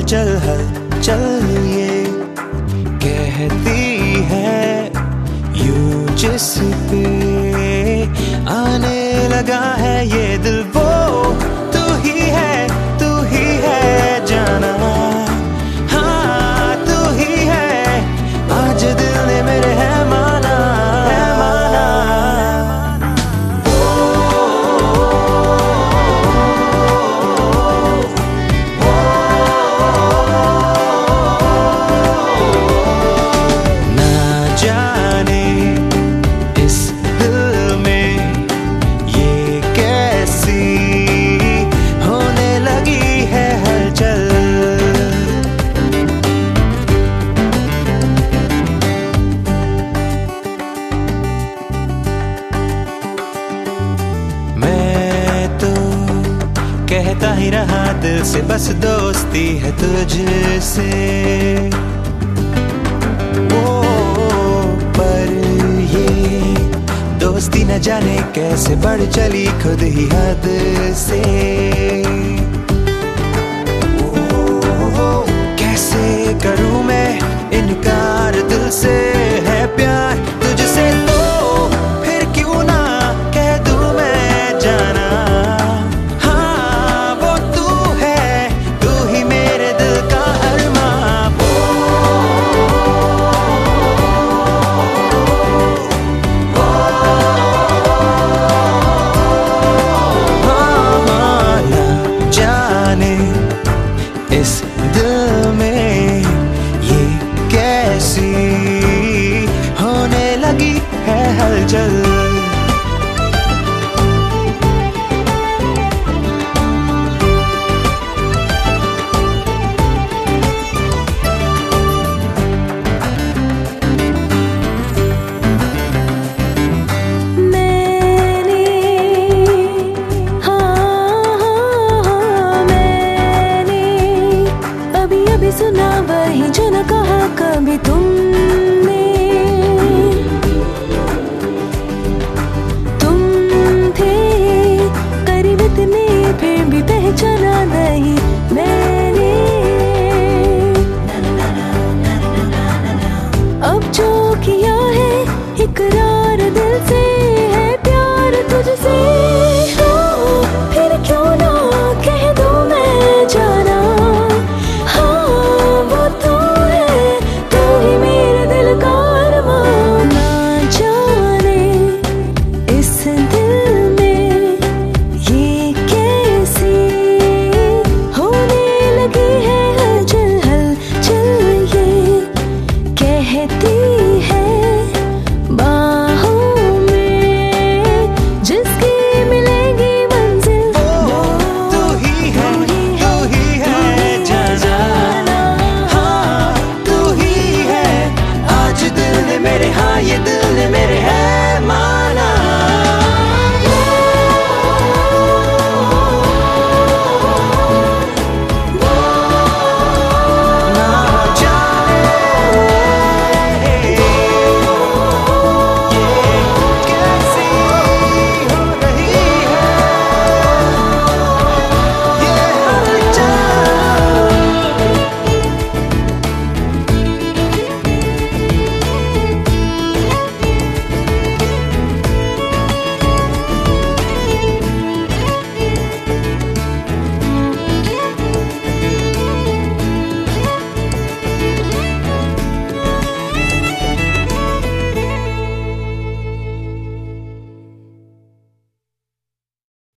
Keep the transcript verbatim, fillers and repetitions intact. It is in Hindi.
हलचल हलचल ये कहती है यूं जिस पे आने लगा है ये दिल, वो तू ही है तू ही है जाना, हाँ तू ही है आज दिल ने मेरे है माना है माना। कहता ही रहा दिल से बस दोस्ती है तुझसे, ओ पर ये दोस्ती न जाने कैसे बढ़ चली खुद ही हद से। ओ कैसे करूं मैं इनकार, दिल से है प्यार तुझसे।